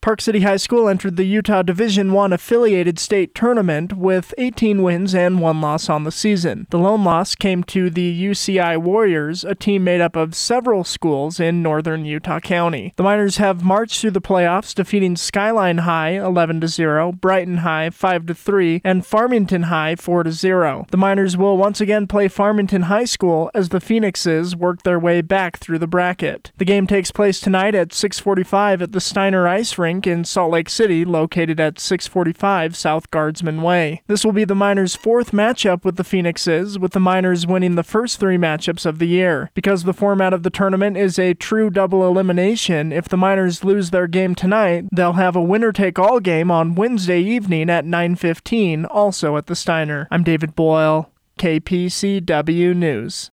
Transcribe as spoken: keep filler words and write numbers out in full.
Park City High School entered the Utah Division I affiliated state tournament with eighteen wins and one loss on the season. The lone loss came to the U C I Warriors, a team made up of several schools in northern Utah County. The Miners have marched through the playoffs, defeating Skyline High eleven to zero, Brighton High five to three, and Farmington High four to zero. The Miners will once again play Farmington High School as the Phoenixes work their way back through the bracket. The game takes place tonight at six forty-five at the Steiner Ice Rink in Salt Lake City, located at six forty-five South Guardsman Way. This will be the Miners' fourth matchup with the Phoenixes, with the Miners winning the first three matchups of the year. Because the format of the tournament is a true double elimination, if the Miners lose their game tonight, they'll have a winner-take-all game on Wednesday evening at nine fifteen, also at the Steiner. I'm David Boyle, K P C W News.